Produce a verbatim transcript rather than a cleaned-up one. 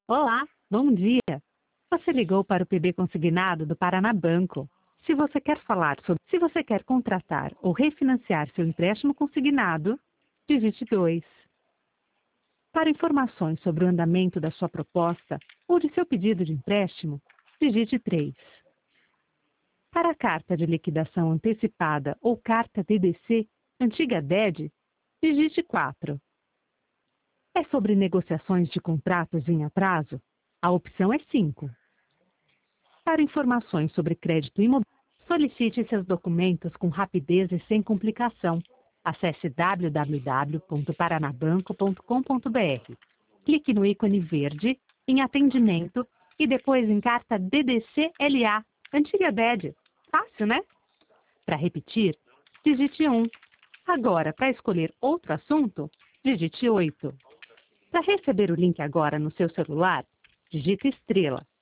Olá, bom dia. Você ligou para o P B Consignado do Paraná Banco. Se você quer falar sobre, se você quer contratar ou refinanciar seu empréstimo consignado, digite dois. Para informações sobre o andamento da sua proposta ou de seu pedido de empréstimo, digite três. Para a carta de liquidação antecipada ou carta D D C, antiga D E D, digite quatro. É sobre negociações de contratos em atraso? A opção é cinco. Para informações sobre crédito imobiliário, solicite seus documentos com rapidez e sem complicação. Acesse w w w ponto paranabanco ponto com ponto b r. Clique no ícone verde em Atendimento e depois em Carta D D C L A, antiga D E D. Fácil, né? Para repetir, digite um. Agora, para escolher outro assunto, digite oito. Para receber o link agora no seu celular, digite estrela.